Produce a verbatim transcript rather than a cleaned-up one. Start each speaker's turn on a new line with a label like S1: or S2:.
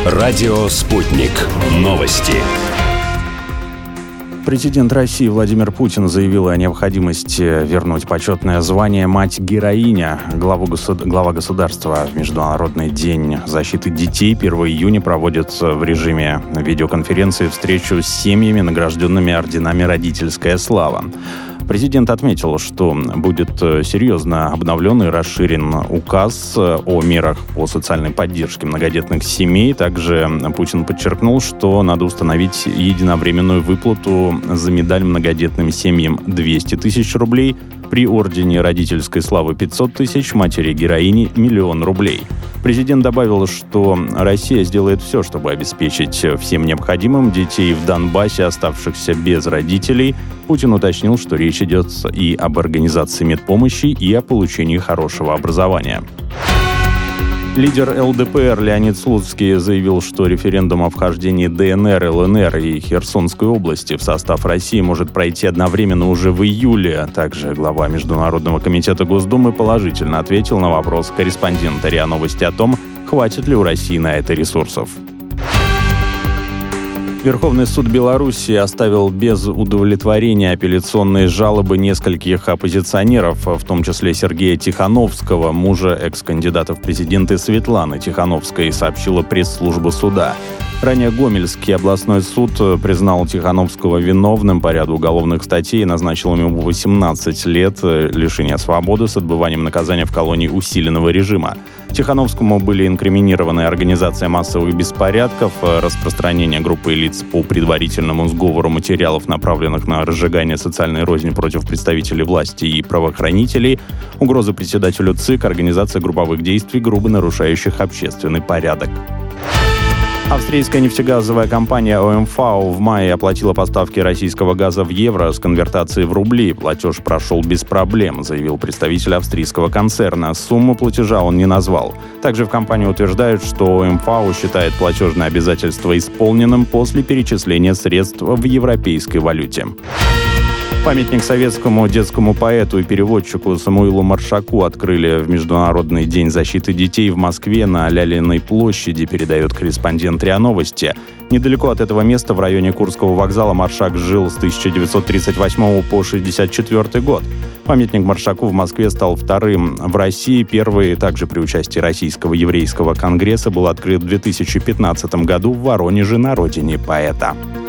S1: Радио «Спутник». Новости.
S2: Президент России Владимир Путин заявил о необходимости вернуть почетное звание «Мать-героиня». Главу госуд... Глава государства в Международный день защиты детей первого июня проводит в режиме видеоконференции встречу с семьями, награжденными орденами «Родительская слава». Президент отметил, что будет серьезно обновлен и расширен указ о мерах по социальной поддержке многодетных семей. Также Путин подчеркнул, что надо установить единовременную выплату за медаль многодетным семьям двести тысяч рублей, при ордене родительской славы пятьсот тысяч, матери-героини миллион рублей. Президент добавил, что Россия сделает все, чтобы обеспечить всем необходимым детей в Донбассе, оставшихся без родителей. Путин уточнил, что речь идет и об организации медпомощи, и о получении хорошего образования. Лидер эл дэ пэ эр Леонид Слуцкий заявил, что референдум о вхождении дэ эн эр, эл эн эр и Херсонской области в состав России может пройти одновременно уже в июле. Также глава Международного комитета Госдумы положительно ответил на вопрос корреспондента РИА Новости о том, хватит ли у России на это ресурсов. Верховный суд Беларуси оставил без удовлетворения апелляционные жалобы нескольких оппозиционеров, в том числе Сергея Тихановского, мужа экс-кандидата в президенты Светланы Тихановской, сообщила пресс-служба суда. Ранее Гомельский областной суд признал Тихановского виновным по ряду уголовных статей и назначил ему восемнадцать лет лишения свободы с отбыванием наказания в колонии усиленного режима. Тихановскому были инкриминированы организация массовых беспорядков, распространение группы лиц по предварительному сговору материалов, направленных на разжигание социальной розни против представителей власти и правоохранителей, угроза председателю ЦИК, организация групповых действий, грубо нарушающих общественный порядок. Австрийская нефтегазовая компания о эм эф а о в мае оплатила поставки российского газа в евро с конвертацией в рубли. Платеж прошел без проблем, заявил представитель австрийского концерна. Сумму платежа он не назвал. Также в компании утверждают, что о эм эф а о считает платежное обязательство исполненным после перечисления средств в европейской валюте. Памятник советскому детскому поэту и переводчику Самуилу Маршаку открыли в Международный день защиты детей в Москве на Лялиной площади, передает корреспондент РИА Новости. Недалеко от этого места, в районе Курского вокзала, Маршак жил с тысяча девятьсот тридцать восьмого по шестьдесят четвёртый год. Памятник Маршаку в Москве стал вторым в России. Первый, также при участии Российского еврейского конгресса, был открыт в две тысячи пятнадцатом году в Воронеже, на родине поэта.